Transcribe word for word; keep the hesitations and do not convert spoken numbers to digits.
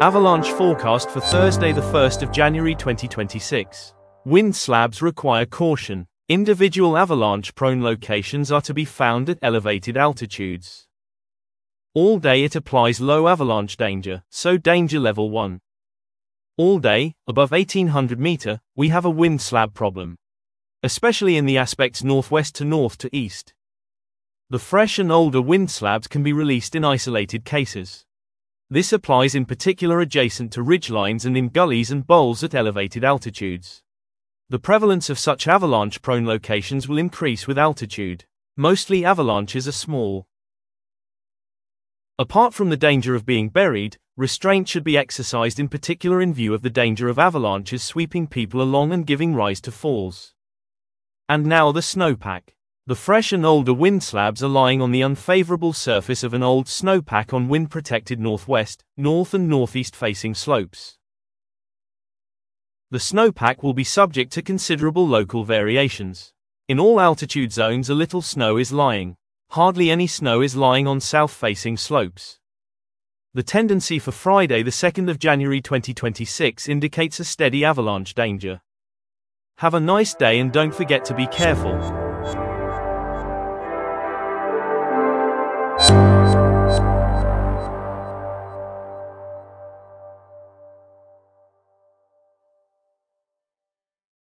Avalanche forecast for Thursday the first of January twenty twenty-six. Wind slabs require caution. Individual avalanche-prone locations are to be found at elevated altitudes. All day it applies low avalanche danger, so danger level one. All day, above eighteen hundred meters, we have a wind slab problem, especially in the aspects northwest to north to east. The fresh and older wind slabs can be released in isolated cases. This applies in particular adjacent to ridgelines and in gullies and bowls at elevated altitudes. The prevalence of such avalanche-prone locations will increase with altitude. Mostly avalanches are small. Apart from the danger of being buried, restraint should be exercised in particular in view of the danger of avalanches sweeping people along and giving rise to falls. And now the snowpack. The fresh and older wind slabs are lying on the unfavorable surface of an old snowpack on wind-protected northwest, north and northeast facing slopes. The snowpack will be subject to considerable local variations. In all altitude zones a little snow is lying. Hardly any snow is lying on south-facing slopes. The tendency for Friday the second of January twenty twenty-six indicates a steady avalanche danger. Have a nice day and don't forget to be careful.